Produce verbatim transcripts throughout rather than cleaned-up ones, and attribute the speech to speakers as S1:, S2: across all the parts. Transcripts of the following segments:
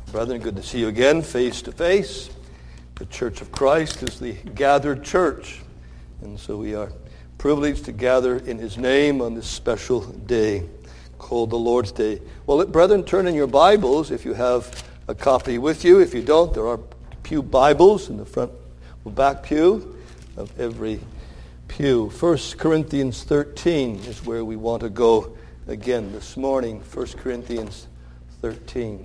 S1: Brethren, good to see you again, face to face. The Church of Christ is the gathered church, and so we are privileged to gather in His name on this special day called the Lord's Day. Well, brethren, turn in your Bibles if you have a copy with you. If you don't, there are pew Bibles in the front or back pew of every pew. First Corinthians thirteen is where we want to go again this morning. First Corinthians thirteen.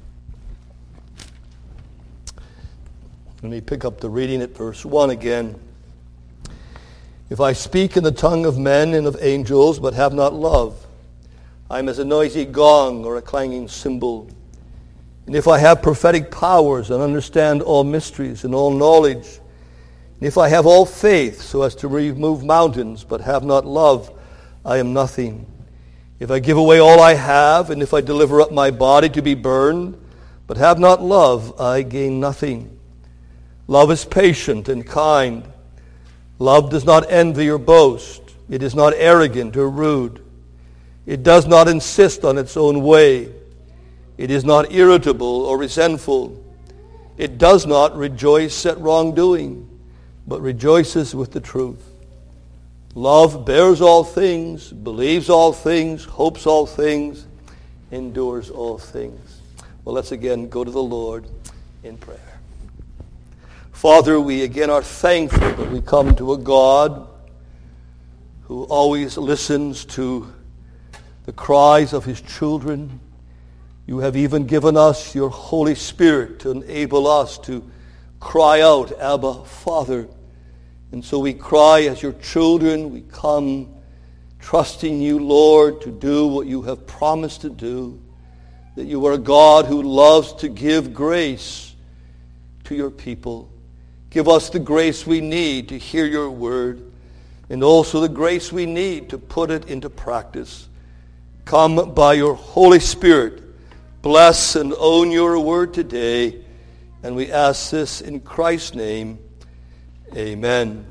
S1: Let me pick up the reading at verse one again. If I speak in the tongue of men and of angels, but have not love, I am as a noisy gong or a clanging cymbal. And if I have prophetic powers and understand all mysteries and all knowledge, and if I have all faith so as to remove mountains, but have not love, I am nothing. If I give away all I have, and if I deliver up my body to be burned, but have not love, I gain nothing. Love is patient and kind. Love does not envy or boast. It is not arrogant or rude. It does not insist on its own way. It is not irritable or resentful. It does not rejoice at wrongdoing, but rejoices with the truth. Love bears all things, believes all things, hopes all things, endures all things. Well, let's again go to the Lord in prayer. Father, we again are thankful that we come to a God who always listens to the cries of His children. You have even given us your Holy Spirit to enable us to cry out, Abba, Father. And so we cry as your children. We come trusting you, Lord, to do what you have promised to do, that you are a God who loves to give grace to your people. Give us the grace we need to hear your word, and also the grace we need to put it into practice. Come by your Holy Spirit. Bless and own your word today. And we ask this in Christ's name. Amen.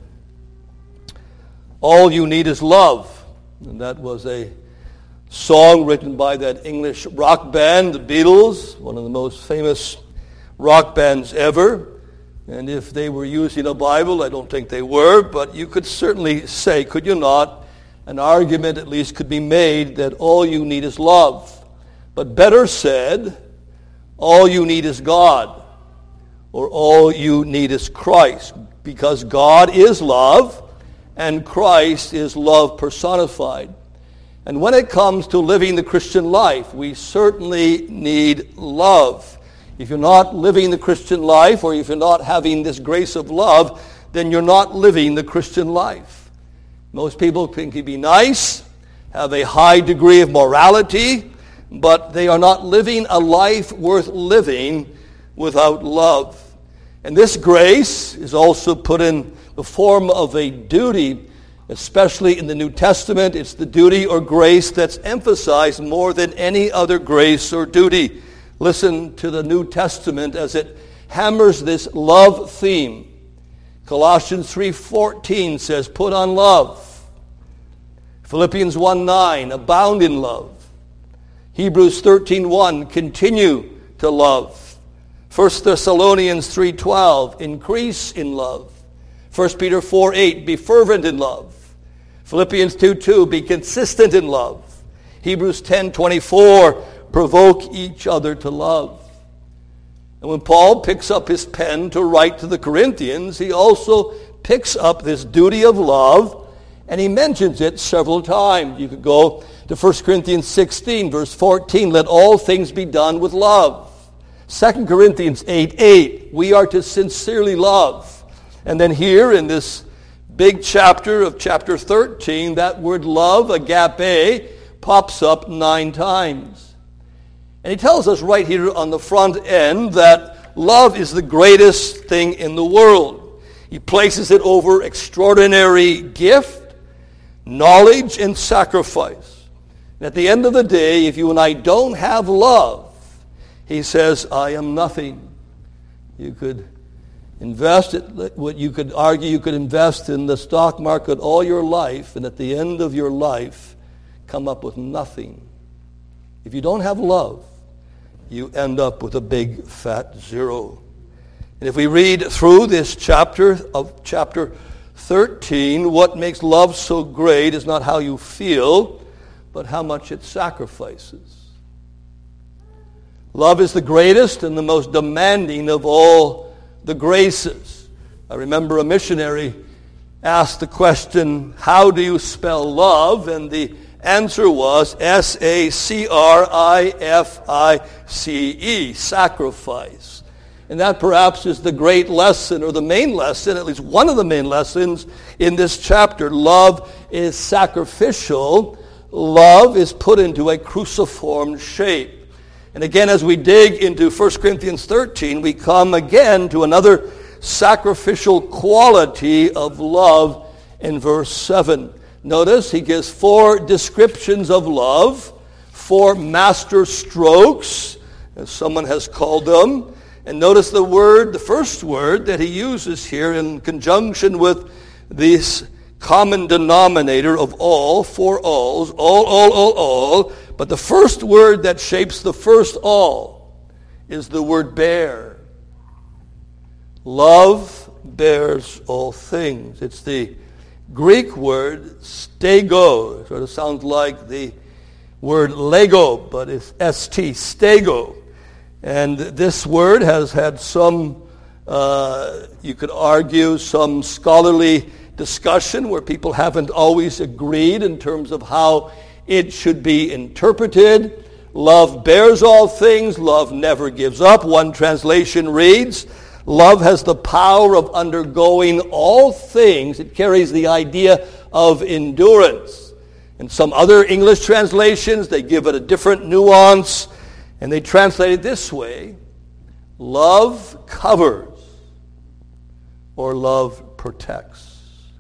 S1: All you need is love. And that was a song written by that English rock band, the Beatles, one of the most famous rock bands ever. And if they were using a Bible, I don't think they were, but you could certainly say, could you not, an argument at least could be made that all you need is love. But better said, all you need is God, or all you need is Christ, because God is love, and Christ is love personified. And when it comes to living the Christian life, we certainly need love. If you're not living the Christian life, or if you're not having this grace of love, then you're not living the Christian life. Most people can be nice, have a high degree of morality, but they are not living a life worth living without love. And this grace is also put in the form of a duty, especially in the New Testament. It's the duty or grace that's emphasized more than any other grace or duty. Listen to the New Testament as it hammers this love theme. Colossians three fourteen says, put on love. Philippians one nine, abound in love. Hebrews thirteen one, continue to love. First Thessalonians three twelve, increase in love. First Peter four eight, be fervent in love. Philippians two two, be consistent in love. Hebrews ten twenty-four, provoke each other to love. And when Paul picks up his pen to write to the Corinthians, he also picks up this duty of love, and he mentions it several times. You could go to First Corinthians sixteen, verse fourteen, let all things be done with love. Second Corinthians eight eight, we are to sincerely love. And then here in this big chapter of chapter thirteen, that word love, agape, pops up nine times. And he tells us right here on the front end that love is the greatest thing in the world. He places it over extraordinary gift, knowledge, and sacrifice. And at the end of the day, if you and I don't have love, he says, I am nothing. You could invest it, what you could argue you could invest in the stock market all your life, and at the end of your life, come up with nothing. If you don't have love, you end up with a big fat zero. And if we read through this chapter of chapter thirteen, what makes love so great is not how you feel, but how much it sacrifices. Love is the greatest and the most demanding of all the graces. I remember a missionary asked the question, how do you spell love? And the answer was S A C R I F I C E, sacrifice. And that perhaps is the great lesson, or the main lesson, at least one of the main lessons in this chapter. Love is sacrificial. Love is put into a cruciform shape. And again, as we dig into First Corinthians thirteen, we come again to another sacrificial quality of love in verse seven. Notice he gives four descriptions of love, four master strokes, as someone has called them. And notice the word, the first word that he uses here in conjunction with this common denominator of all, four alls, all, all, all, all. But the first word that shapes the first all is the word bear. Love bears all things. It's the Greek word stego. It sort of sounds like the word Lego, but it's S T, stego. And this word has had some, uh, you could argue, some scholarly discussion where people haven't always agreed in terms of how it should be interpreted. Love bears all things. Love never gives up. One translation reads, love has the power of undergoing all things. It carries the idea of endurance. In some other English translations, they give it a different nuance, and they translate it this way: love covers, or love protects.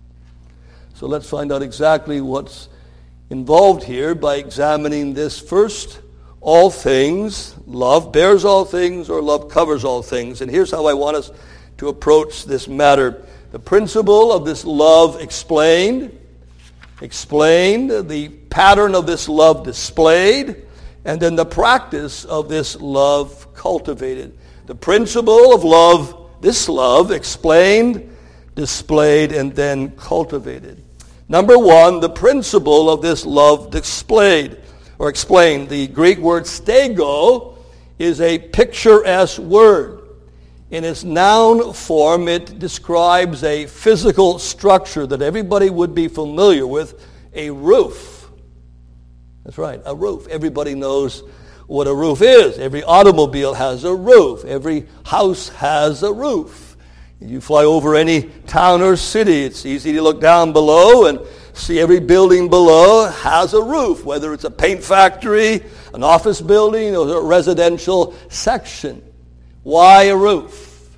S1: So let's find out exactly what's involved here by examining this first. All things, love bears all things, or love covers all things. And here's how I want us to approach this matter. The principle of this love explained, explained, the pattern of this love displayed, and then the practice of this love cultivated. The principle of love, this love explained, displayed, and then cultivated. Number one, the principle of this love displayed or explained. The Greek word stego is a picturesque word. In its noun form, it describes a physical structure that everybody would be familiar with, a roof. That's right, a roof. Everybody knows what a roof is. Every automobile has a roof. Every house has a roof. You fly over any town or city, it's easy to look down below and see every building below has a roof, whether it's a paint factory, an office building, or a residential section. Why a roof?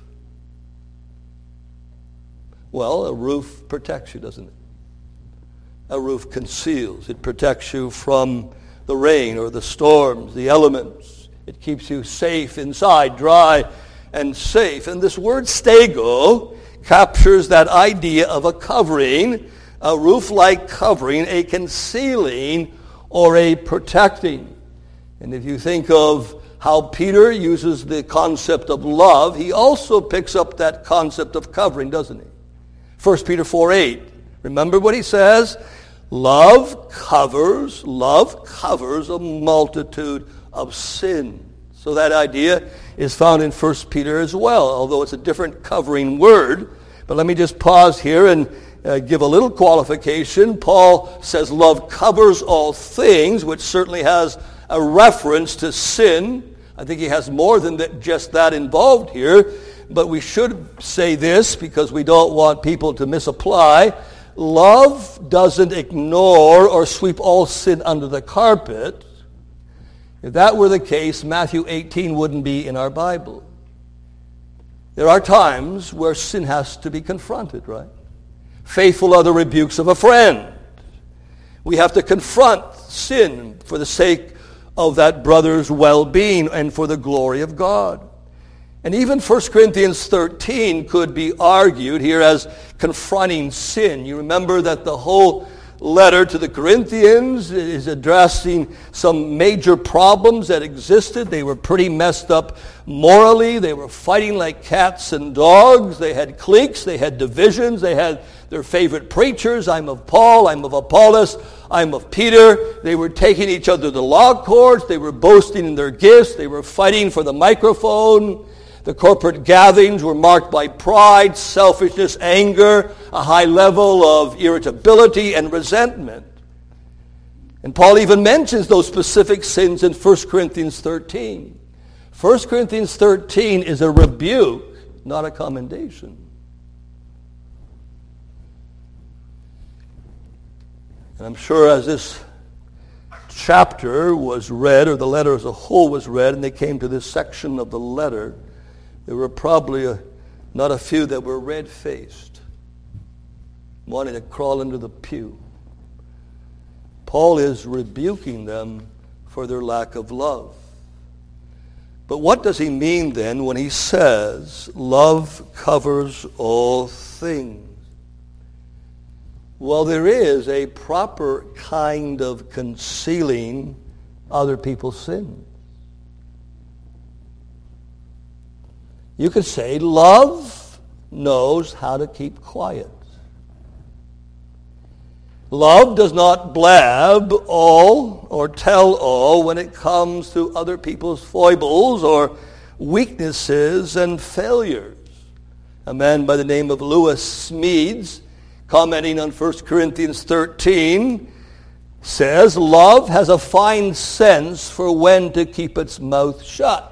S1: Well, a roof protects you, doesn't it? A roof conceals. It protects you from the rain or the storms, the elements. It keeps you safe inside, dry and safe. And this word stego captures that idea of a covering, a roof-like covering, a concealing or a protecting. And if you think of how Peter uses the concept of love, he also picks up that concept of covering, doesn't he? First Peter four eight. Remember what he says? Love covers, love covers a multitude of sin. So that idea is found in First Peter as well, although it's a different covering word. But let me just pause here and uh, give a little qualification. Paul says love covers all things, which certainly has a reference to sin. I think he has more than that, just that involved here. But we should say this because we don't want people to misapply. Love doesn't ignore or sweep all sin under the carpet. If that were the case, Matthew eighteen wouldn't be in our Bible. There are times where sin has to be confronted, right? Faithful are the rebukes of a friend. We have to confront sin for the sake of that brother's well-being and for the glory of God. And even First Corinthians thirteen could be argued here as confronting sin. You remember that the whole letter to the Corinthians is addressing some major problems that existed. They were pretty messed up morally. They were fighting like cats and dogs. They had cliques. They had divisions. They had their favorite preachers. I'm of Paul. I'm of Apollos. I'm of Peter. They were taking each other to the law courts. They were boasting in their gifts. They were fighting for the microphone. The corporate gatherings were marked by pride, selfishness, anger, a high level of irritability and resentment. And Paul even mentions those specific sins in First Corinthians thirteen. First Corinthians thirteen is a rebuke, not a commendation. And I'm sure as this chapter was read, or the letter as a whole was read, and they came to this section of the letter, there were probably a, not a few that were red-faced, wanting to crawl into the pew. Paul is rebuking them for their lack of love. But what does he mean then when he says, love covers all things? Well, there is a proper kind of concealing other people's sins. You could say love knows how to keep quiet. Love does not blab all or tell all when it comes to other people's foibles or weaknesses and failures. A man by the name of Lewis Smedes, commenting on First Corinthians thirteen, says, love has a fine sense for when to keep its mouth shut.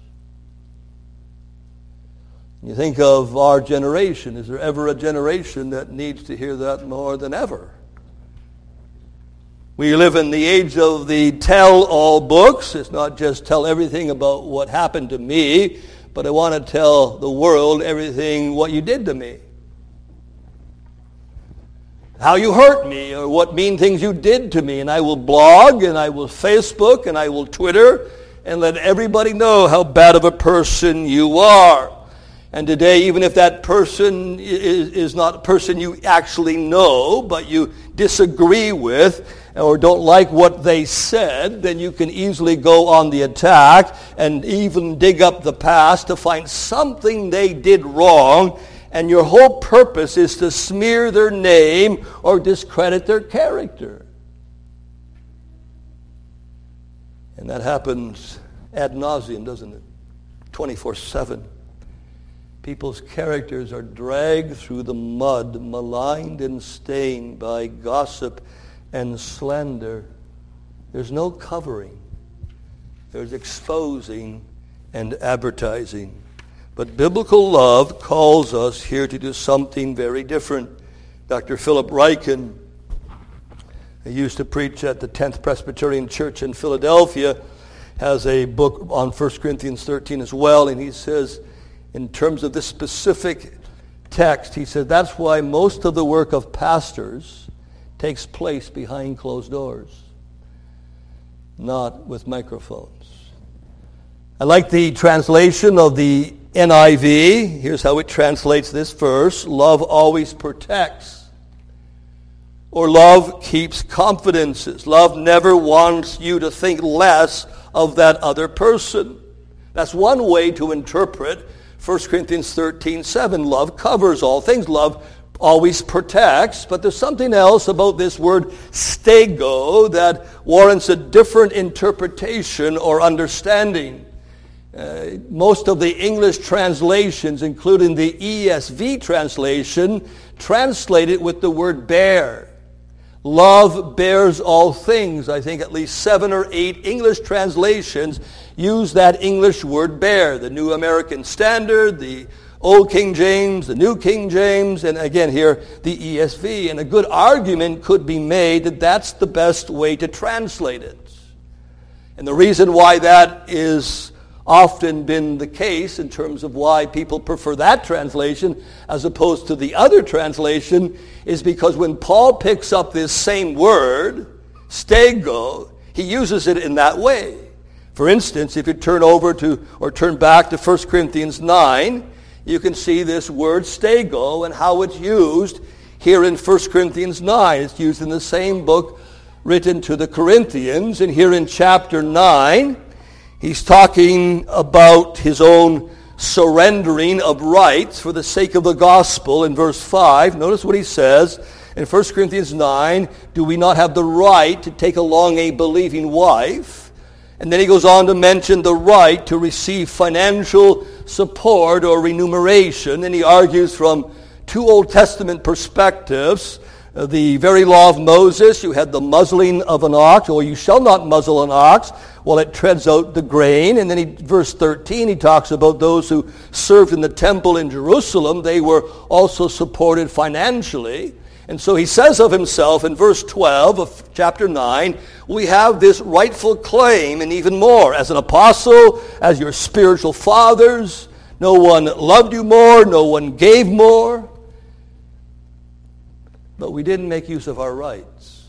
S1: You think of our generation. Is there ever a generation that needs to hear that more than ever? We live in the age of the tell-all books. It's not just tell everything about what happened to me, but I want to tell the world everything what you did to me. How you hurt me, or what mean things you did to me. And I will blog, and I will Facebook, and I will Twitter, and let everybody know how bad of a person you are. And today, even if that person is, is not a person you actually know, but you disagree with or don't like what they said, then you can easily go on the attack and even dig up the past to find something they did wrong, and your whole purpose is to smear their name or discredit their character. And that happens ad nauseum, doesn't it? twenty-four seven. People's characters are dragged through the mud, maligned and stained by gossip and slander. There's no covering. There's exposing and advertising. But biblical love calls us here to do something very different. Doctor Philip Ryken, who used to preach at the tenth Presbyterian Church in Philadelphia, has a book on First Corinthians thirteen as well, and he says, in terms of this specific text, he said that's why most of the work of pastors takes place behind closed doors, not with microphones. I like the translation of the N I V. Here's how it translates this verse. Love always protects, or love keeps confidences. Love never wants you to think less of that other person. That's one way to interpret First Corinthians thirteen seven, love covers all things. Love always protects. But there's something else about this word stego that warrants a different interpretation or understanding. Uh, most of the English translations, including the E S V translation, translate it with the word bear. Love bears all things. I think at least seven or eight English translations use that English word bear. The New American Standard, the Old King James, the New King James, and again here, the E S V. And a good argument could be made that that's the best way to translate it. And the reason why that is often been the case in terms of why people prefer that translation as opposed to the other translation is because when Paul picks up this same word, stego, he uses it in that way. For instance, if you turn over to or turn back to First Corinthians nine, you can see this word stego and how it's used here in First Corinthians nine. It's used in the same book written to the Corinthians. And here in chapter nine, he's talking about his own surrendering of rights for the sake of the gospel. In verse five, notice what he says in First Corinthians nine, do we not have the right to take along a believing wife? And then he goes on to mention the right to receive financial support or remuneration. And he argues from two Old Testament perspectives. Uh, the very law of Moses, you had the muzzling of an ox, or you shall not muzzle an ox while it treads out the grain. And then he, verse thirteen, he talks about those who served in the temple in Jerusalem. They were also supported financially. And so he says of himself in verse twelve of chapter nine, we have this rightful claim, and even more, as an apostle, as your spiritual fathers, no one loved you more, no one gave more. But we didn't make use of our rights.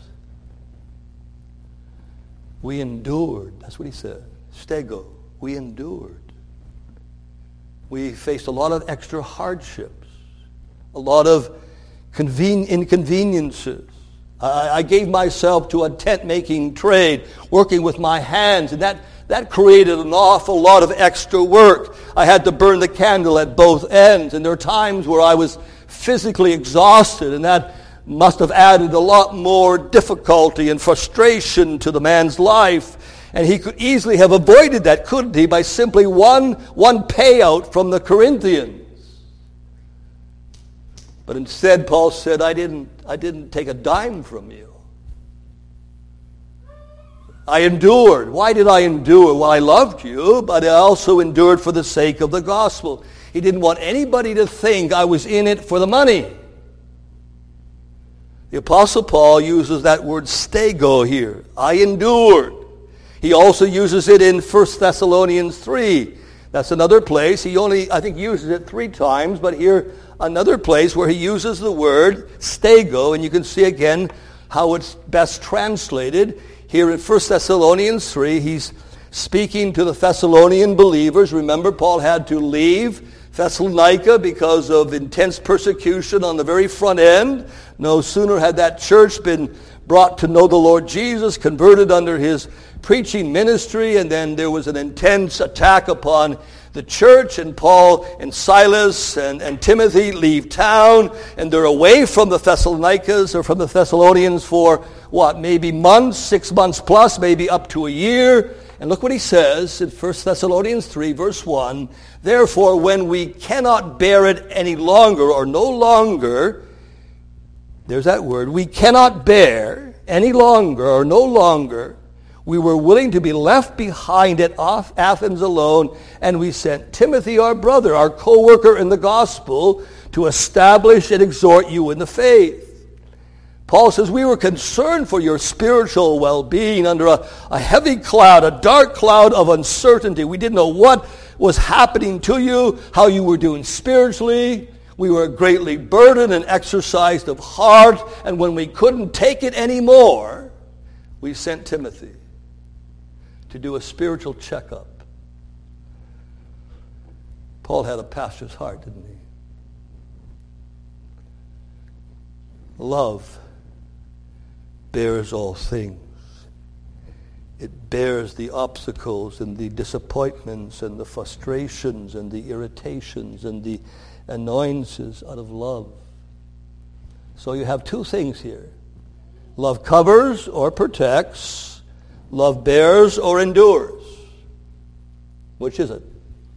S1: We endured. That's what he said. Stego. We endured. We faced a lot of extra hardships, a lot of conven- inconveniences. I, I gave myself to a tent-making trade, working with my hands, and that, that created an awful lot of extra work. I had to burn the candle at both ends, and there were times where I was physically exhausted, and that must have added a lot more difficulty and frustration to the man's life. And he could easily have avoided that, couldn't he, by simply one, one payout from the Corinthians. But instead, Paul said, I didn't, I didn't take a dime from you. I endured. Why did I endure? Well, I loved you, but I also endured for the sake of the gospel. He didn't want anybody to think I was in it for the money. The Apostle Paul uses that word stego here. I endured. He also uses it in First Thessalonians three. That's another place. He only, I think, uses it three times, but here another place where he uses the word stego, and you can see again how it's best translated. Here in First Thessalonians three, he's speaking to the Thessalonian believers. Remember, Paul had to leave Thessalonica because of intense persecution on the very front end. No sooner had that church been brought to know the Lord Jesus, converted under his preaching ministry, and then there was an intense attack upon the church, and Paul and Silas and, and Timothy leave town, and they're away from the Thessalonians or from the Thessalonians for, what, maybe months, six months plus, maybe up to a year. And look what he says in First Thessalonians three, verse one. Therefore, when we cannot bear it any longer, or no longer, there's that word, we cannot bear any longer, or no longer, we were willing to be left behind at Athens alone, and we sent Timothy, our brother, our co-worker in the gospel, to establish and exhort you in the faith. Paul says, we were concerned for your spiritual well-being under a, a heavy cloud, a dark cloud of uncertainty. We didn't know what was happening to you, how you were doing spiritually. We were greatly burdened and exercised of heart, and when we couldn't take it anymore, we sent Timothy to do a spiritual checkup. Paul had a pastor's heart, didn't he? Love bears all things. It bears the obstacles and the disappointments and the frustrations and the irritations and the annoyances out of love. So you have two things here. Love covers or protects. Love bears or endures. Which is it?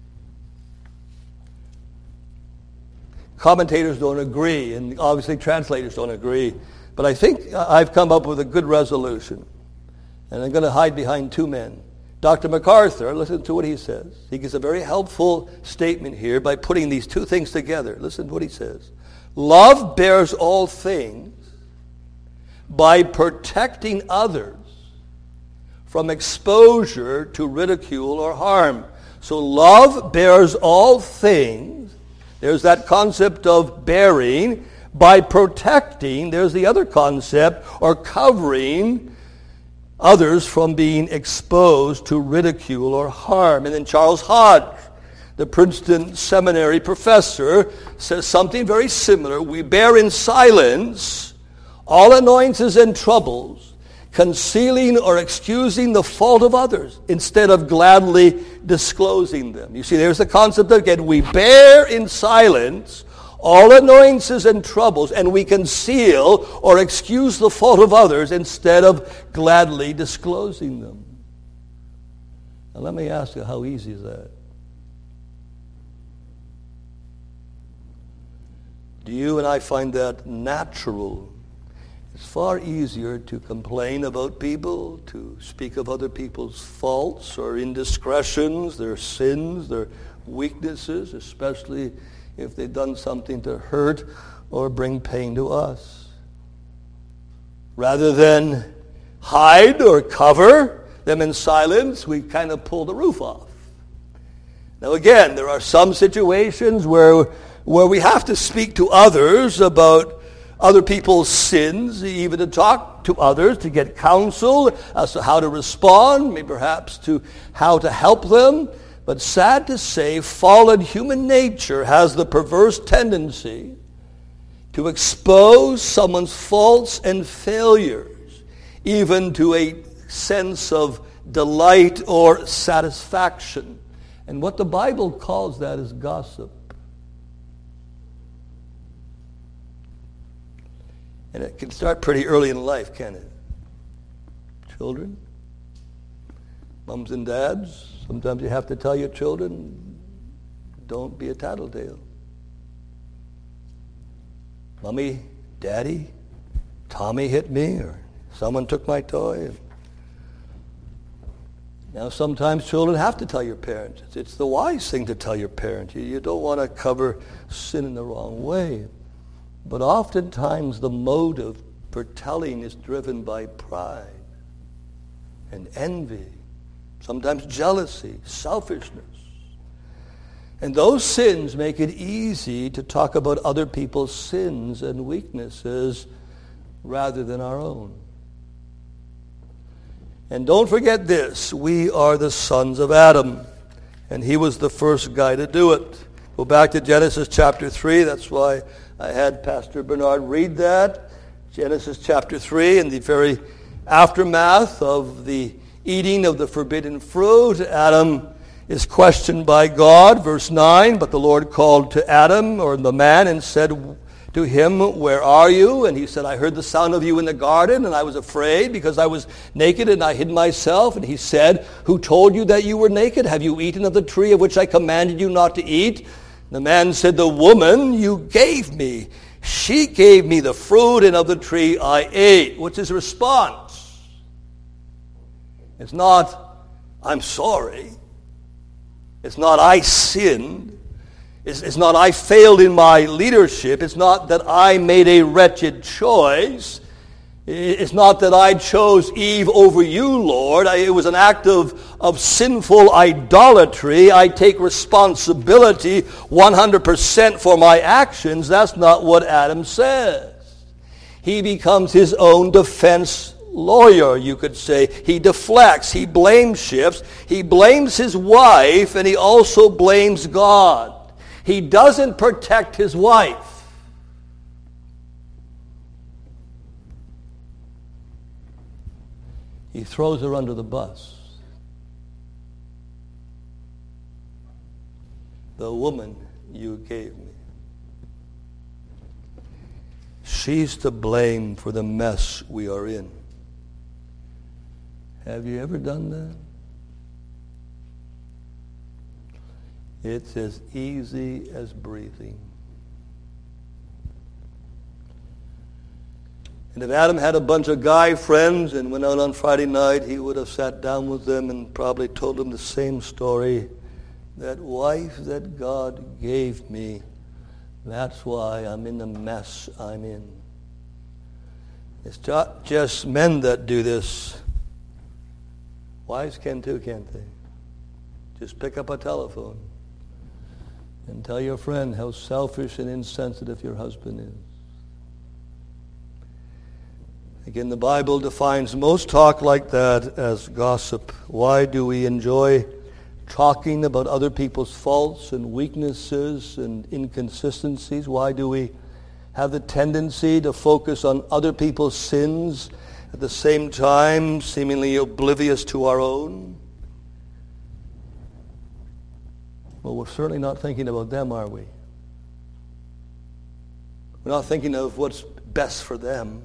S1: Commentators don't agree, and obviously translators don't agree. But I think I've come up with a good resolution. And I'm going to hide behind two men. Doctor MacArthur, listen to what he says. He gives a very helpful statement here by putting these two things together. Listen to what he says. Love bears all things by protecting others from exposure to ridicule or harm. So love bears all things. There's that concept of bearing. By protecting, there's the other concept, or covering others from being exposed to ridicule or harm. And then Charles Hodge the Princeton Seminary professor, says something very similar. We bear in silence all annoyances and troubles, concealing or excusing the fault of others instead of gladly disclosing them. You see, there's the concept again. We bear in silence all annoyances and troubles, and we conceal or excuse the fault of others instead of gladly disclosing them. Now let me ask you, how easy is that? Do you and I find that natural? It's far easier to complain about people, to speak of other people's faults or indiscretions, their sins, their weaknesses, especially if they've done something to hurt or bring pain to us. Rather than hide or cover them in silence, we kind of pull the roof off. Now again, there are some situations where, where we have to speak to others about other people's sins, even to talk to others, to get counsel as to how to respond, maybe perhaps to how to help them. But sad to say, fallen human nature has the perverse tendency to expose someone's faults and failures, even to a sense of delight or satisfaction. And what the Bible calls that is gossip. And it can start pretty early in life, can't it? Children, mums and dads, sometimes you have to tell your children, don't be a tattletale. Mommy, Daddy, Tommy hit me, or someone took my toy. Now sometimes children have to tell your parents. It's, it's the wise thing to tell your parents. You, you don't want to cover sin in the wrong way. But oftentimes the motive for telling is driven by pride and envy, sometimes jealousy, selfishness. And those sins make it easy to talk about other people's sins and weaknesses rather than our own. And don't forget this, we are the sons of Adam, and he was the first guy to do it. Go back to Genesis chapter three, that's why I had Pastor Bernard read that. Genesis chapter three, in the very aftermath of the eating of the forbidden fruit, Adam is questioned by God. Verse nine, but the Lord called to Adam, or the man, and said to him, where are you? And he said, I heard the sound of you in the garden, and I was afraid because I was naked and I hid myself. And he said, who told you that you were naked? Have you eaten of the tree of which I commanded you not to eat? The man said, the woman you gave me, she gave me the fruit, and of the tree I ate. What's his response? It's not, I'm sorry. It's not, I sinned. It's, it's not, I failed in my leadership. It's not that I made a wretched choice. It's not that I chose Eve over you, Lord. I, it was an act of, of sinful idolatry. I take responsibility one hundred percent for my actions. That's not what Adam says. He becomes his own defense lawyer, you could say. He deflects. He blame shifts. He blames his wife, and he also blames God. He doesn't protect his wife. He throws her under the bus. The woman you gave me. She's to blame for the mess we are in. Have you ever done that? It's as easy as breathing. And if Adam had a bunch of guy friends and went out on Friday night, he would have sat down with them and probably told them the same story. That wife that God gave me, that's why I'm in the mess I'm in. It's not just men that do this. Wives can too, can't they? Just pick up a telephone and tell your friend how selfish and insensitive your husband is. Again, the Bible defines most talk like that as gossip. Why do we enjoy talking about other people's faults and weaknesses and inconsistencies? Why do we have the tendency to focus on other people's sins at the same time, seemingly oblivious to our own? Well, we're certainly not thinking about them, are we? We're not thinking of what's best for them.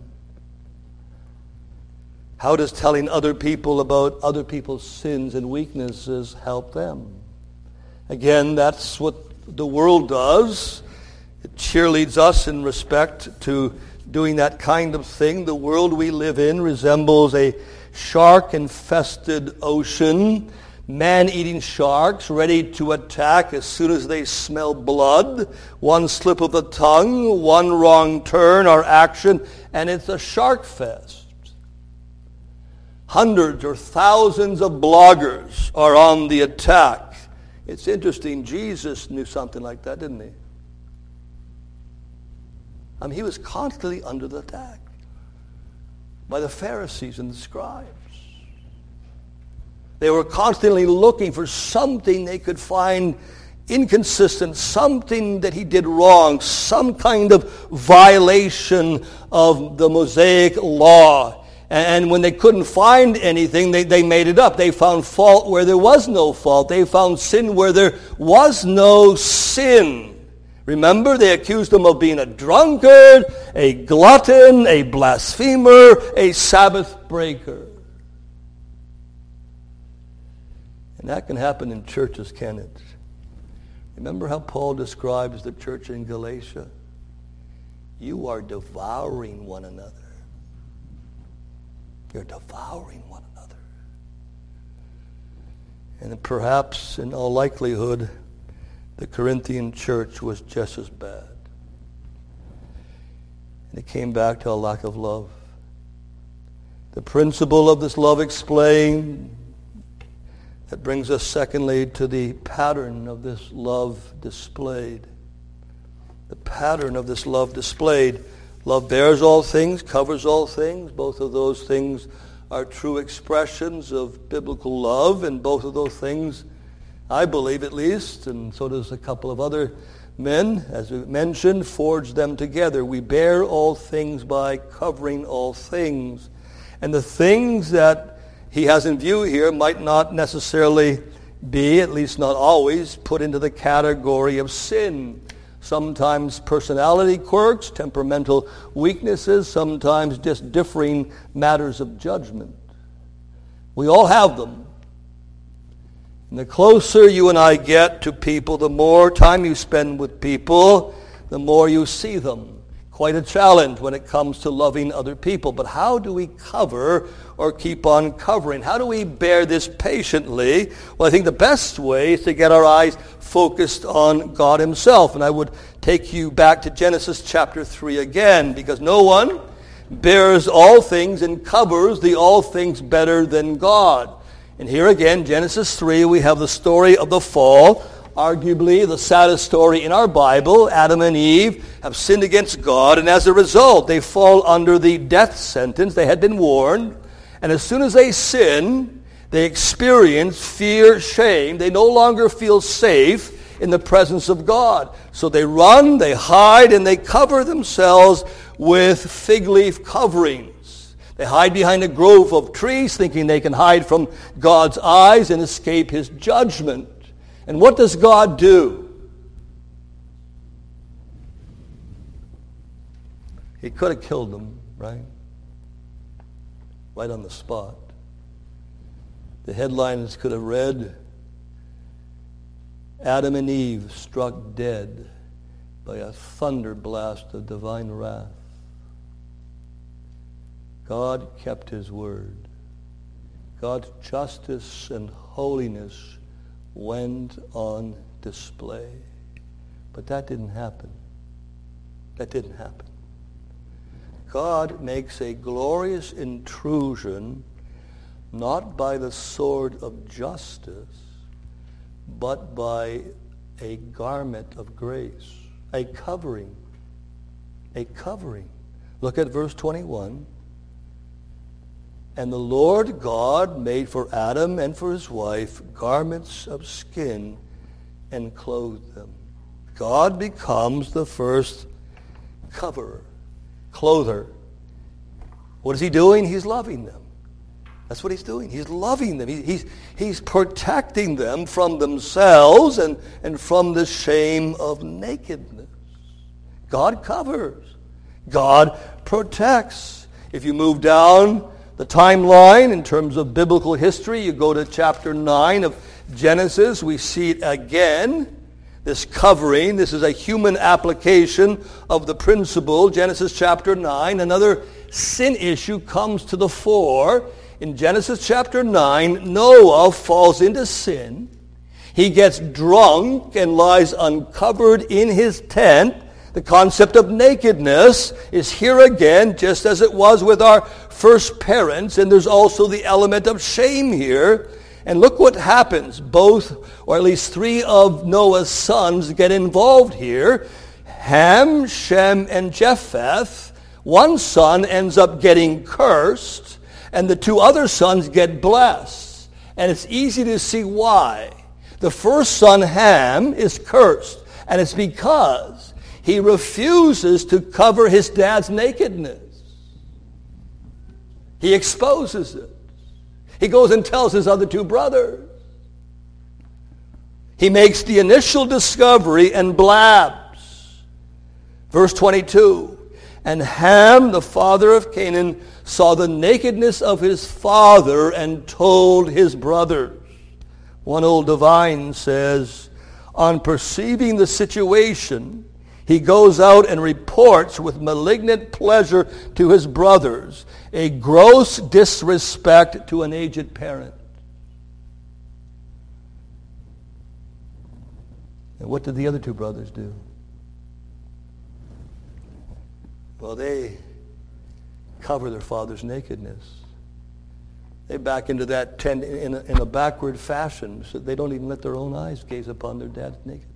S1: How does telling other people about other people's sins and weaknesses help them? Again, that's what the world does. It cheerleads us in respect to doing that kind of thing. The world we live in resembles a shark-infested ocean, man-eating sharks ready to attack as soon as they smell blood. One slip of the tongue, one wrong turn or action, and it's a shark fest. Hundreds or thousands of bloggers are on the attack. It's interesting, Jesus knew something like that, didn't he? I mean, he was constantly under the attack by the Pharisees and the scribes. They were constantly looking for something they could find inconsistent, something that he did wrong, some kind of violation of the Mosaic law. And when they couldn't find anything, they, they made it up. They found fault where there was no fault. They found sin where there was no sin. Remember, they accused him of being a drunkard, a glutton, a blasphemer, a Sabbath breaker. And that can happen in churches, can it? Remember how Paul describes the church in Galatia? You are devouring one another. You're devouring one another. And perhaps, in all likelihood, the Corinthian church was just as bad. And it came back to a lack of love. The principle of this love explained, that brings us secondly to the pattern of this love displayed. The pattern of this love displayed. Love bears all things, covers all things. Both of those things are true expressions of biblical love, and both of those things, I believe at least, and so does a couple of other men, as we mentioned, forge them together. We bear all things by covering all things. And the things that he has in view here might not necessarily be, at least not always, put into the category of sin. Sometimes personality quirks, temperamental weaknesses, sometimes just differing matters of judgment. We all have them. And the closer you and I get to people, the more time you spend with people, the more you see them. Quite a challenge when it comes to loving other people. But how do we cover or keep on covering? How do we bear this patiently? Well, I think the best way is to get our eyes focused on God himself. And I would take you back to Genesis chapter three again, because no one bears all things and covers the all things better than God. And here again, Genesis three, we have the story of the fall. Arguably the saddest story in our Bible. Adam and Eve have sinned against God, and as a result, they fall under the death sentence. They had been warned, and as soon as they sin, they experience fear, shame. They no longer feel safe in the presence of God. So they run, they hide, and they cover themselves with fig leaf coverings. They hide behind a grove of trees, thinking they can hide from God's eyes and escape his judgment. And what does God do? He could have killed them, right? Right on the spot. The headlines could have read, Adam and Eve struck dead by a thunder blast of divine wrath. God kept his word. God's justice and holiness went on display. But that didn't happen. That didn't happen. God makes a glorious intrusion not by the sword of justice, but by a garment of grace, a covering, a covering. Look at verse twenty-one. And the Lord God made for Adam and for his wife garments of skin and clothed them. God becomes the first coverer, clother. What is he doing? He's loving them. That's what he's doing. He's loving them. He, he's, he's protecting them from themselves and, and from the shame of nakedness. God covers. God protects. If you move down the timeline in terms of biblical history, you go to chapter nine of Genesis, we see it again. This covering, this is a human application of the principle. Genesis chapter nine, another sin issue comes to the fore. In Genesis chapter nine, Noah falls into sin. He gets drunk and lies uncovered in his tent. The concept of nakedness is here again, just as it was with our first parents, and there's also the element of shame here. And look what happens. Both, or at least three of Noah's sons get involved here. Ham, Shem, and Japheth. One son ends up getting cursed, and the two other sons get blessed. And it's easy to see why. The first son, Ham, is cursed, and it's because he refuses to cover his dad's nakedness. He exposes it. He goes and tells his other two brothers. He makes the initial discovery and blabs. Verse twenty-two, and Ham, the father of Canaan, saw the nakedness of his father and told his brothers. One old divine says, on perceiving the situation, he goes out and reports with malignant pleasure to his brothers, a gross disrespect to an aged parent. And what did the other two brothers do? Well, they cover their father's nakedness. They back into that tent in a, in a backward fashion, so they don't even let their own eyes gaze upon their dad's nakedness.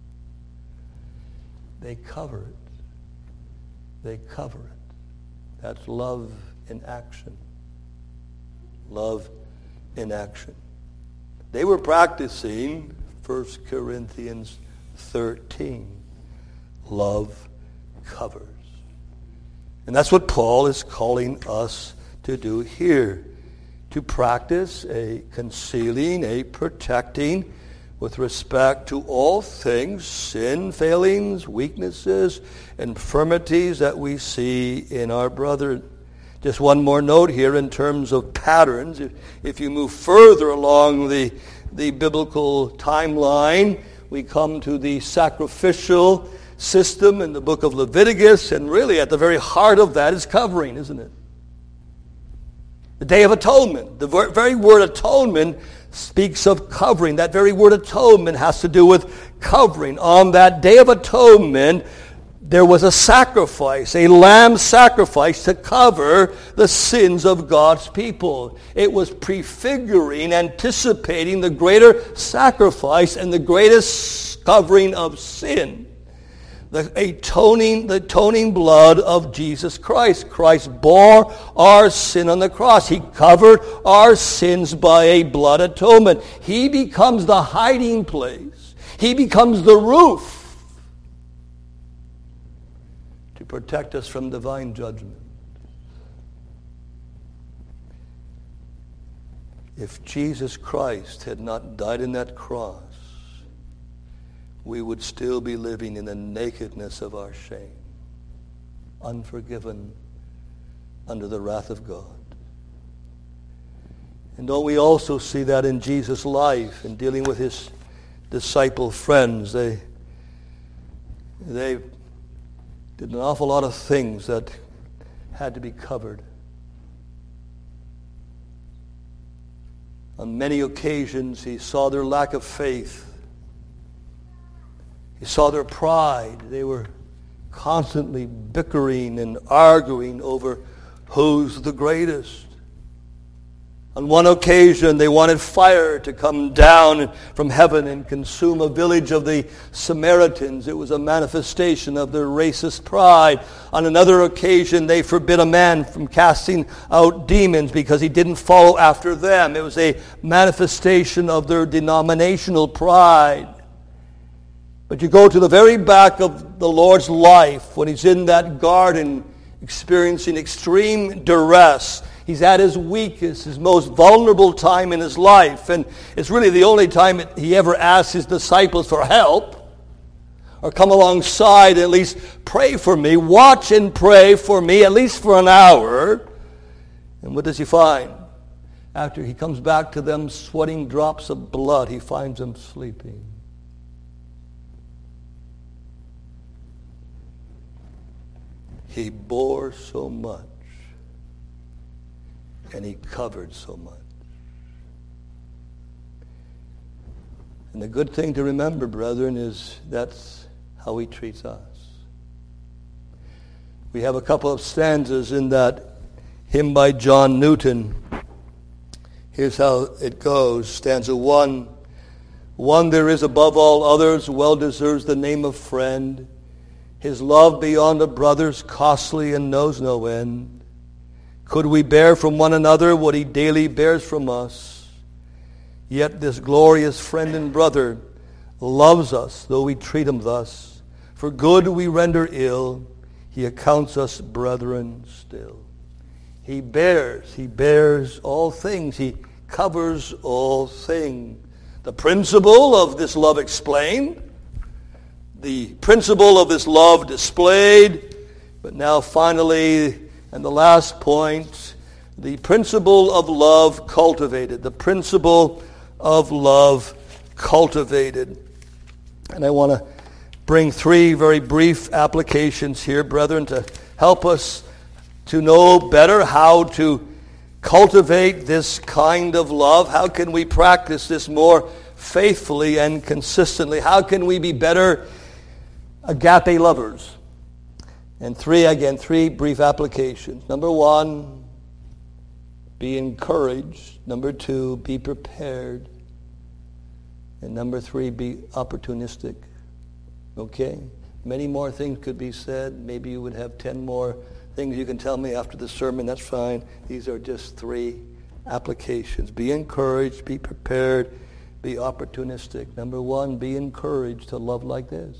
S1: They cover it. They cover it. That's love in action. Love in action. They were practicing First Corinthians thirteen. Love covers. And that's what Paul is calling us to do here. To practice a concealing, a protecting with respect to all things, sin, failings, weaknesses, infirmities that we see in our brother. Just one more note here in terms of patterns. If, if you move further along the, the biblical timeline, we come to the sacrificial system in the book of Leviticus, and really at the very heart of that is covering, isn't it? The Day of Atonement. The very word atonement speaks of covering. That very word atonement has to do with covering. On that Day of Atonement, there was a sacrifice, a lamb sacrifice to cover the sins of God's people. It was prefiguring, anticipating the greater sacrifice and the greatest covering of sin. The atoning, the atoning blood of Jesus Christ. Christ bore our sin on the cross. He covered our sins by a blood atonement. He becomes the hiding place. He becomes the roof to protect us from divine judgment. If Jesus Christ had not died in that cross, we would still be living in the nakedness of our shame, unforgiven under the wrath of God. And don't we also see that in Jesus' life in dealing with his disciple friends? They, they did an awful lot of things that had to be covered. On many occasions, he saw their lack of faith. He saw their pride. They were constantly bickering and arguing over who's the greatest. On one occasion, they wanted fire to come down from heaven and consume a village of the Samaritans. It was a manifestation of their racist pride. On another occasion, they forbid a man from casting out demons because he didn't follow after them. It was a manifestation of their denominational pride. But you go to the very back of the Lord's life when he's in that garden experiencing extreme duress. He's at his weakest, his most vulnerable time in his life. And it's really the only time he ever asks his disciples for help or come alongside and at least pray for me, watch and pray for me, at least for an hour. And what does he find? After he comes back to them sweating drops of blood, he finds them sleeping. He bore so much. And he covered so much. And the good thing to remember, brethren, is that's how he treats us. We have a couple of stanzas in that hymn by John Newton. Here's how it goes. Stanza one. One there is above all others, well deserves the name of friend. His love beyond a brother's, costly and knows no end. Could we bear from one another what he daily bears from us? Yet this glorious friend and brother loves us, though we treat him thus. For good we render ill, he accounts us brethren still. He bears, he bears all things. He covers all things. The principle of this love explained, the principle of this love displayed, but now finally, and the last point, the principle of love cultivated. The principle of love cultivated. And I want to bring three very brief applications here, brethren, to help us to know better how to cultivate this kind of love. How can we practice this more faithfully and consistently? How can we be better agape lovers? And three, again, three brief applications. Number one, be encouraged. Number two, be prepared. And number three, be opportunistic. Okay? Many more things could be said. Maybe you would have ten more things you can tell me after the sermon. That's fine. These are just three applications. Be encouraged, be prepared, be opportunistic. Number one, be encouraged to love like this.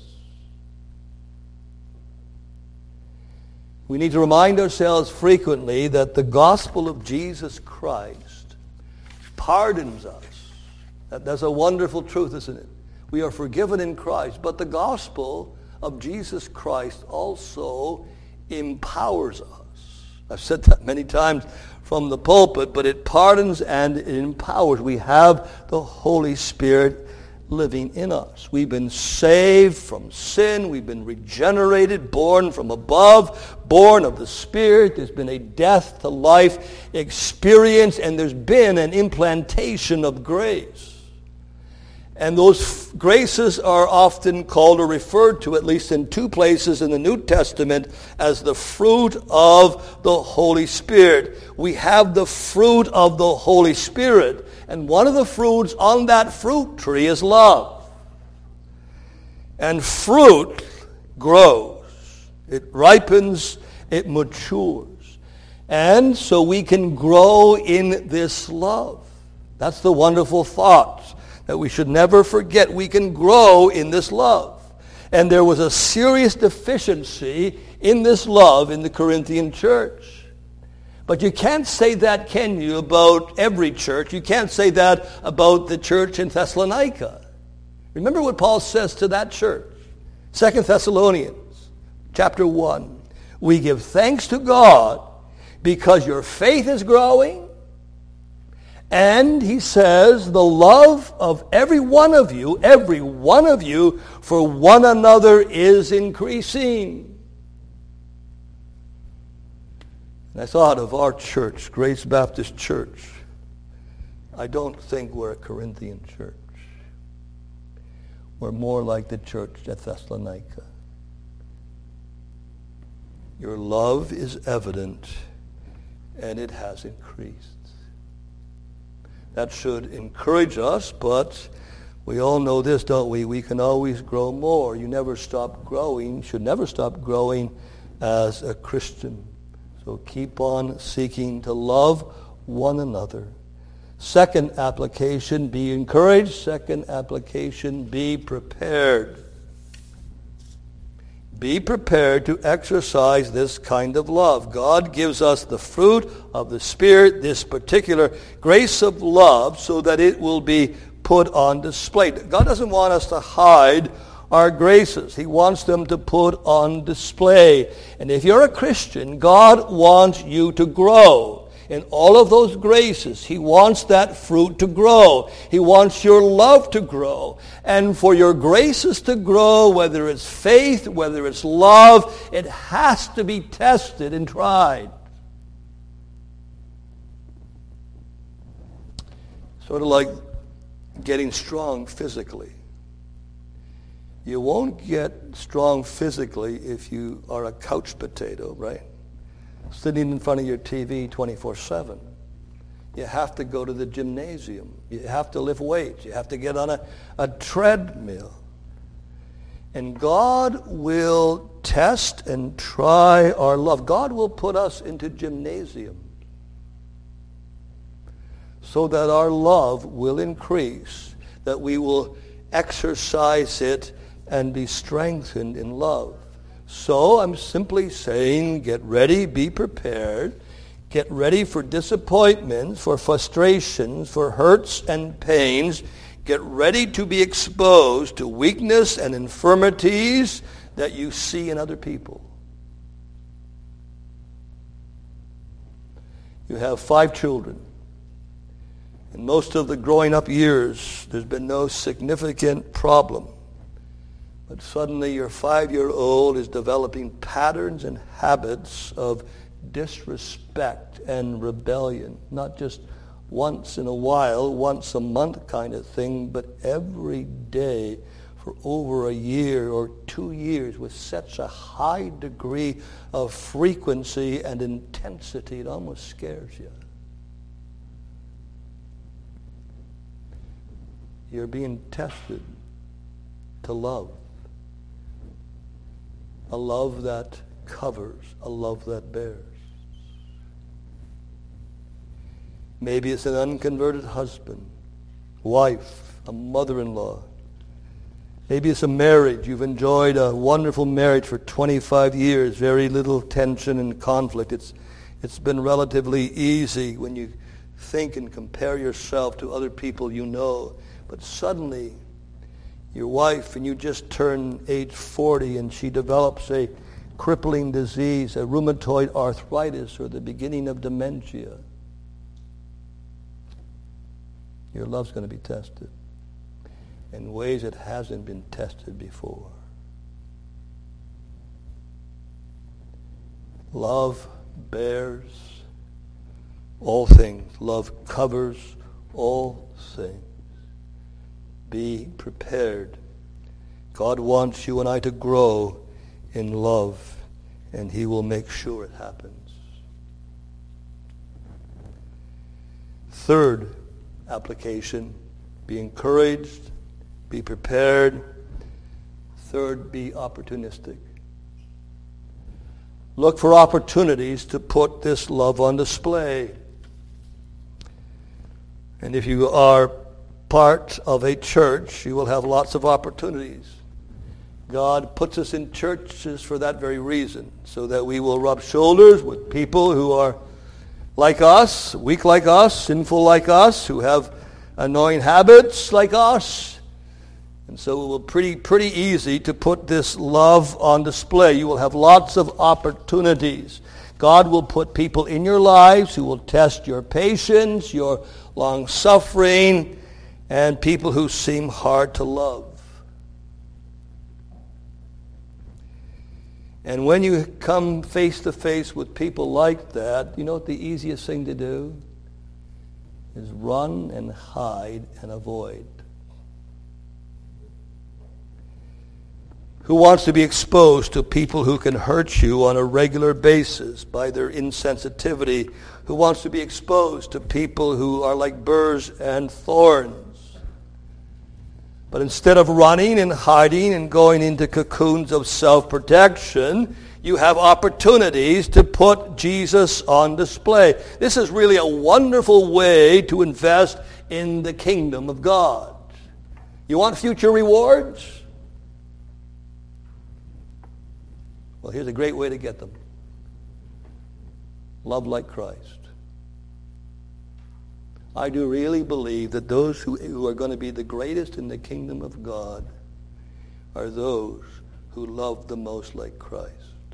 S1: We need to remind ourselves frequently that the gospel of Jesus Christ pardons us. That, that's a wonderful truth, isn't it? We are forgiven in Christ, but the gospel of Jesus Christ also empowers us. I've said that many times from the pulpit, but it pardons and it empowers. We have the Holy Spirit living in us. We've been saved from sin. We've been regenerated, born from above, born of the Spirit. There's been a death to life experience, and there's been an implantation of grace. And those graces are often called or referred to, at least in two places in the New Testament, as the fruit of the Holy Spirit. We have the fruit of the Holy Spirit. And one of the fruits on that fruit tree is love. And fruit grows. It ripens, it matures. And so we can grow in this love. That's the wonderful thought that we should never forget. We can grow in this love. And there was a serious deficiency in this love in the Corinthian church. But you can't say that, can you, about every church? You can't say that about the church in Thessalonica. Remember what Paul says to that church. Second Thessalonians, chapter one. We give thanks to God because your faith is growing. And he says, the love of every one of you, every one of you, for one another is increasing. And I thought of our church, Grace Baptist Church. I don't think we're a Corinthian church. We're more like the church at Thessalonica. Your love is evident, and it has increased. That should encourage us, but we all know this, don't we? We can always grow more. You never stop growing, should never stop growing as a Christian. So keep on seeking to love one another. Second application, be encouraged. Second application, be prepared. Be prepared to exercise this kind of love. God gives us the fruit of the Spirit, this particular grace of love, so that it will be put on display. God doesn't want us to hide our graces. He wants them to put on display. And if you're a Christian, God wants you to grow in all of those graces. He wants that fruit to grow. He wants your love to grow. And for your graces to grow, whether it's faith, whether it's love, it has to be tested and tried. Sort of like getting strong physically. You won't get strong physically if you are a couch potato, right? Sitting in front of your T V twenty-four seven. You have to go to the gymnasium. You have to lift weights. You have to get on a, a treadmill. And God will test and try our love. God will put us into gymnasium so that our love will increase, that we will exercise it and be strengthened in love. So I'm simply saying, get ready, be prepared. Get ready for disappointments, for frustrations, for hurts and pains. Get ready to be exposed to weakness and infirmities that you see in other people. You have five children. In most of the growing up years, there's been no significant problem. But suddenly your five-year-old is developing patterns and habits of disrespect and rebellion. Not just once in a while, once a month kind of thing, but every day for over a year or two years with such a high degree of frequency and intensity, it almost scares you. You're being tested to love. A love that covers, a love that bears. Maybe it's an unconverted husband, wife, a mother-in-law. Maybe it's a marriage. You've enjoyed a wonderful marriage for twenty-five years, very little tension and conflict. It's, it's been relatively easy when you think and compare yourself to other people you know. But suddenly, your wife, and you just turn age forty, and she develops a crippling disease, a rheumatoid arthritis, or the beginning of dementia. Your love's going to be tested in ways it hasn't been tested before. Love bears all things. Love covers all things. Be prepared. God wants you and I to grow in love, and he will make sure it happens. Third application, be encouraged, be prepared. Third, be opportunistic. Look for opportunities to put this love on display. And if you are part of a church, you will have lots of opportunities. God puts us in churches for that very reason, so that we will rub shoulders with people who are like us, weak like us, sinful like us, who have annoying habits like us. And so it will be pretty, pretty easy to put this love on display. You will have lots of opportunities. God will put people in your lives who will test your patience, your long-suffering, and people who seem hard to love. And when you come face to face with people like that, you know what the easiest thing to do is? Run and hide and avoid. Who wants to be exposed to people who can hurt you on a regular basis by their insensitivity? Who wants to be exposed to people who are like burrs and thorns? But instead of running and hiding and going into cocoons of self-protection, you have opportunities to put Jesus on display. This is really a wonderful way to invest in the kingdom of God. You want future rewards? Well, here's a great way to get them. Love like Christ. I do really believe that those who, who are going to be the greatest in the kingdom of God are those who love the most like Christ.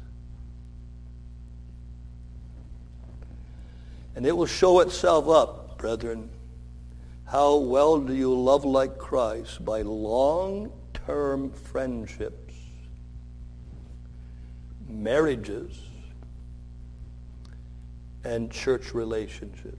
S1: And it will show itself up, brethren. How well do you love like Christ? By long-term friendships, marriages, and church relationships.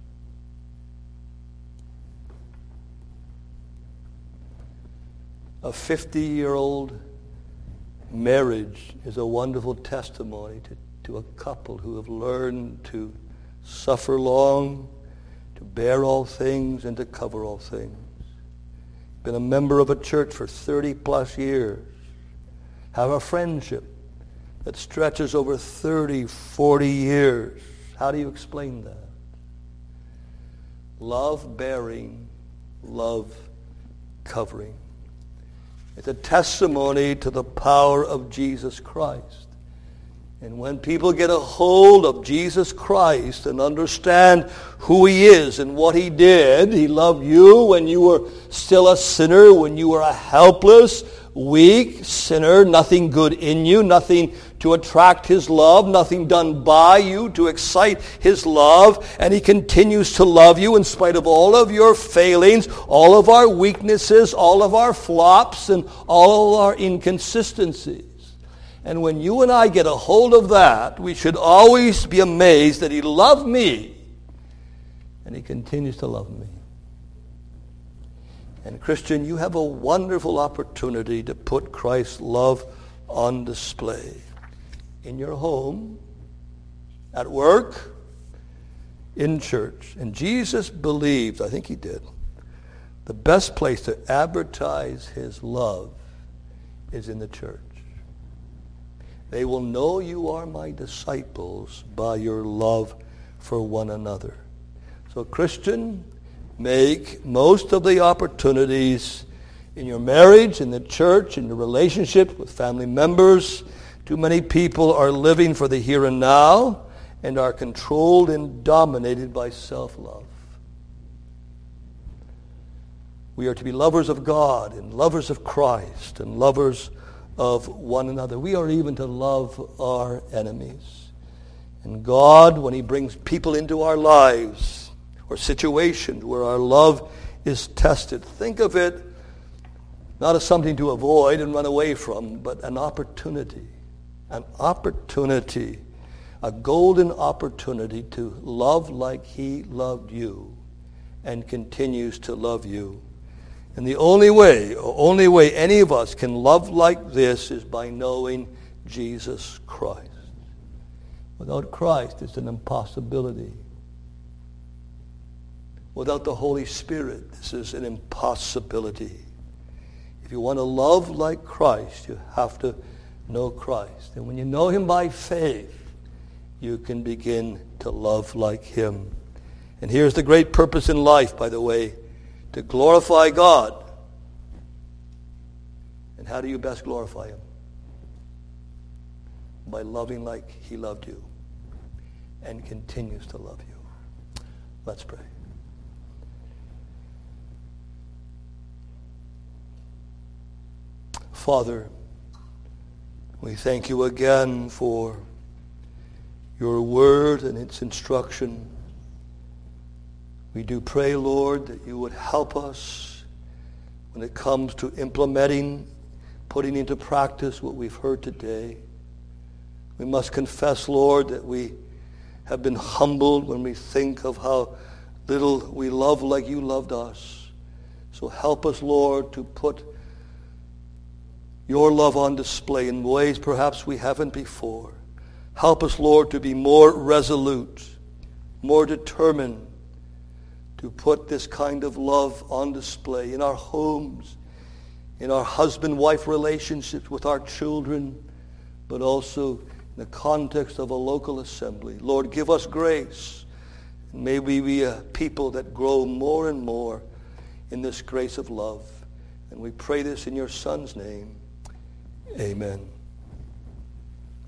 S1: A fifty-year-old marriage is a wonderful testimony to, to a couple who have learned to suffer long, to bear all things, and to cover all things. Been a member of a church for thirty plus years. Have a friendship that stretches over thirty, forty years. How do you explain that? Love bearing, love covering. It's a testimony to the power of Jesus Christ. And when people get a hold of Jesus Christ and understand who he is and what he did, he loved you when you were still a sinner, when you were a helpless, weak sinner, nothing good in you, nothing to attract his love, nothing done by you to excite his love, and he continues to love you in spite of all of your failings, all of our weaknesses, all of our flops, and all of our inconsistencies. And when you and I get a hold of that, we should always be amazed that he loved me, and he continues to love me. And Christian, you have a wonderful opportunity to put Christ's love on display. In your home, at work, in church. And Jesus believed, I think he did, the best place to advertise his love is in the church. They will know you are my disciples by your love for one another. So Christian, make most of the opportunities in your marriage, in the church, in your relationship with family members. Too many people are living for the here and now and are controlled and dominated by self-love. We are to be lovers of God and lovers of Christ and lovers of one another. We are even to love our enemies. And God, when he brings people into our lives or situations where our love is tested, think of it not as something to avoid and run away from, but an opportunity. An opportunity, a golden opportunity to love like he loved you and continues to love you. And the only way, only way any of us can love like this is by knowing Jesus Christ. Without Christ, it's an impossibility. Without the Holy Spirit, this is an impossibility. If you want to love like Christ, you have to know Christ. And when you know him by faith, you can begin to love like him. And here's the great purpose in life, by the way, to glorify God. And how do you best glorify him? By loving like he loved you and continues to love you. Let's pray. Father, we thank you again for your word and its instruction. We do pray, Lord, that you would help us when it comes to implementing, putting into practice what we've heard today. We must confess, Lord, that we have been humbled when we think of how little we love like you loved us. So help us, Lord, to put your love on display in ways perhaps we haven't before. Help us, Lord, to be more resolute, more determined to put this kind of love on display in our homes, in our husband-wife relationships with our children, but also in the context of a local assembly. Lord, give us grace. And may we be a people that grow more and more in this grace of love. And we pray this in your Son's name. Amen.